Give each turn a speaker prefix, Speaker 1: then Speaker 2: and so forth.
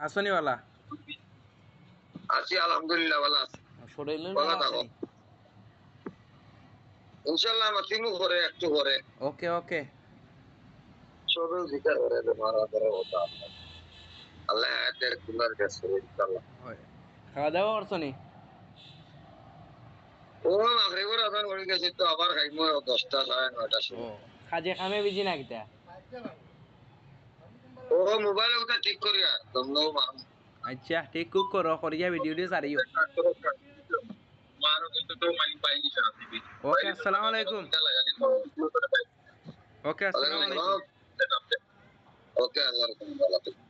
Speaker 1: আসনিওয়ালা
Speaker 2: আছি আলহামদুলিল্লাহ ভালো আছি
Speaker 1: শরীরের
Speaker 2: ভালো
Speaker 1: ভালো
Speaker 2: থাকো
Speaker 1: আছে
Speaker 2: ইনশাআল্লাহ মাতিমু করে একটু করে
Speaker 1: ওকে ওকে
Speaker 2: সবে জিকার করে মারা করে ওটা আল্লাহ আয়াতের কুলার কাছে ইনশাআল্লাহ
Speaker 1: খাওয়া দাওয়া করছনি
Speaker 2: ও মাগরিবের আজান হয়ে গেছে তো আবার খাইমু 10টা 9:30
Speaker 1: ও
Speaker 2: সময়
Speaker 1: কাজে কামে বিজি না কিতা
Speaker 2: ও মোবাইল ওটা ঠিক করিয়া তোমরা
Speaker 1: আচ্ছা ঠিক কুক করো করিয়া ভিডিওটি সারিও
Speaker 2: মারো কিন্তু তো মাইক পাইনি স্যার
Speaker 1: ওকে আসসালামু আলাইকুম ওকে আসসালামু আলাইকুম
Speaker 2: ওকে আল্লাহ